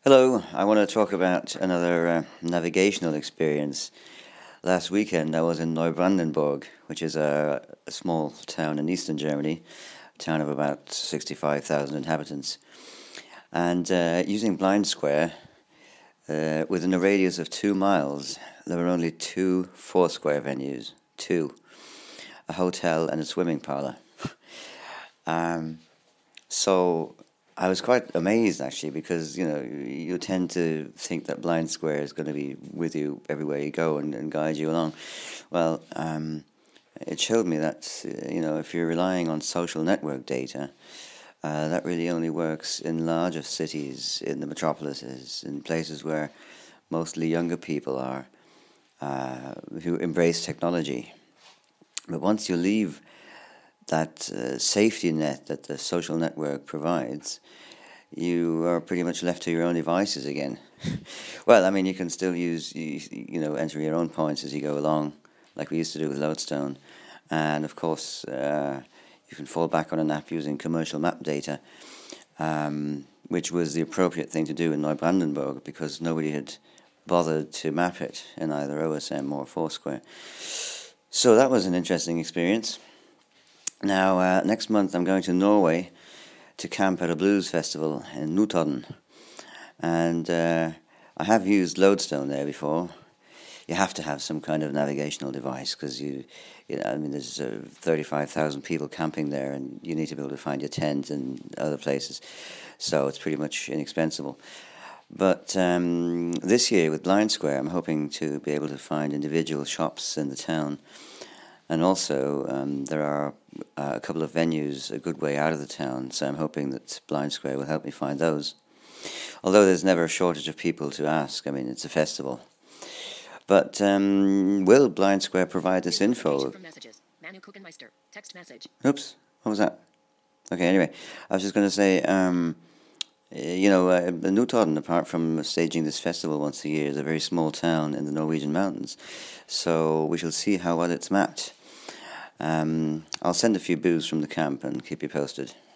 Hello, I want to talk about another navigational experience. Last weekend I was in Neubrandenburg, which is a small town in eastern Germany, a town of about 65,000 inhabitants. And using Blind Square, within a radius of 2 miles, there were only two Foursquare venues. Two. A hotel and a swimming parlour. Um, So I was quite amazed actually because you tend to think that Blind Square is going to be with you everywhere you go and guide you along. Well, it showed me that if you're relying on social network data, that really only works in larger cities, in the metropolises, in places where mostly younger people are who embrace technology. But once you leave that safety net that the social network provides, you are pretty much left to your own devices again. Well, I mean, you can still enter your own points as you go along, like we used to do with Lodestone. And of course, you can fall back on an app using commercial map data, which was the appropriate thing to do in Neubrandenburg because nobody had bothered to map it in either OSM or Foursquare. So that was an interesting experience. Now, next month I'm going to Norway to camp at a blues festival in Notodden. And I have used Lodestone there before. You have to have some kind of navigational device because there's 35,000 people camping there, and you need to be able to find your tent and other places. So it's pretty much inexpensive. But this year with Blind Square, I'm hoping to be able to find individual shops in the town. And also, there are a couple of venues a good way out of the town, so I'm hoping that Blind Square will help me find those. Although there's never a shortage of people to ask. I mean, it's a festival. But will Blind Square provide this info? Oops, what was that? Okay, anyway, I was just going to say, Notodden, apart from staging this festival once a year, is a very small town in the Norwegian mountains. So we shall see how well it's mapped. I'll send a few boos from the camp and keep you posted.